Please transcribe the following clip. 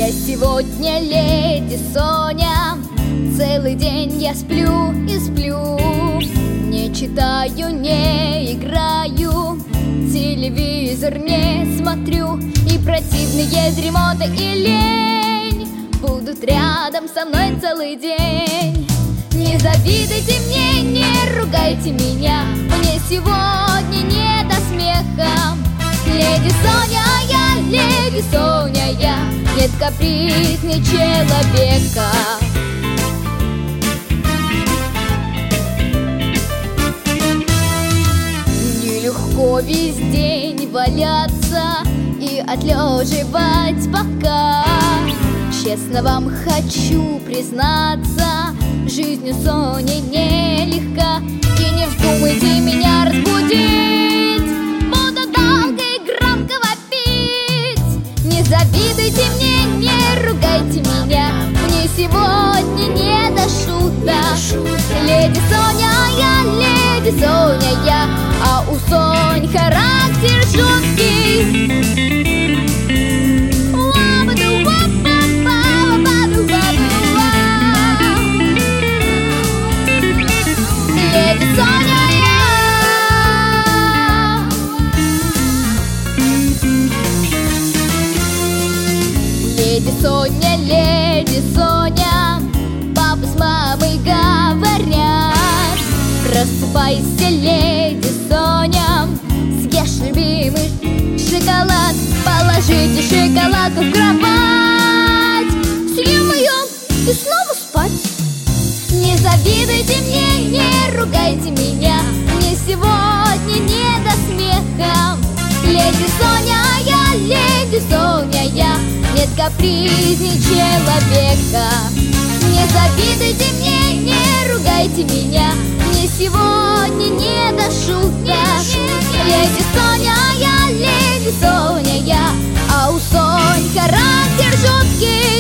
Я сегодня леди Соня, целый день я сплю и сплю. Не читаю, не играю, телевизор не смотрю. И противные дремота и лень будут рядом со мной целый день. Не завидуйте мне, не ругайте меня, мне сегодня не до смеха. Леди Соня, леди Соня, нет каприз ни человека. Нелегко весь день валяться и отлеживать бока. Честно вам хочу признаться, жизнь у Сони нелегка. И не вздумайте меня разбудить, буду долго и громко вопить. Не завидуйте мне, не ругайте меня, мне сегодня не до шуток. Леди Соня, а у Сонь характер жуткий. Леди Соня, папа с мамой говорят: просыпайся, леди Соня, съешь любимый шоколад. Положите шоколадку в кровать, съем ее и снова спать. Не завидуйте мне, не ругайте меня, мне сегодня не до смеха. Леди Соня, нет капризней человека. Не завидуйте мне, не ругайте меня, мне сегодня не до шуток. Леди Соня, а у Сонь характер жуткий.